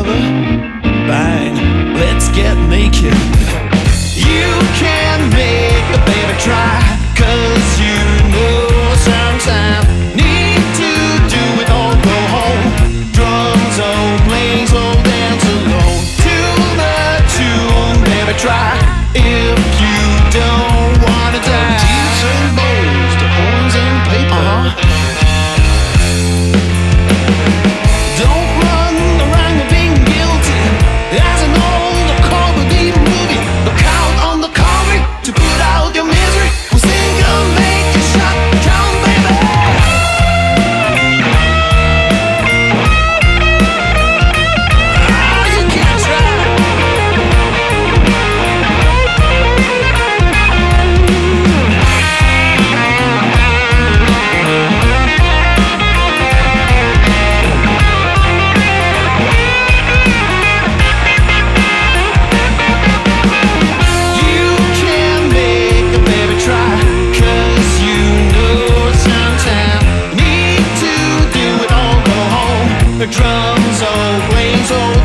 lover. Bang, let's get naked. You can make a baby try, 'cause you know sometimes need to do it or go home. Drums on, plain slow, dance alone to the tune, baby try. If you don't wanna die. Teeth and bones to horns and paper. Don't run around with being guilty. As an old comedy movie, look out on the comedy to put out your misery. We'll sing and make your shot count, baby. Ah, you can't try. You can make a baby try, 'cause you know sometimes need to do it all, go home. The drums all playing so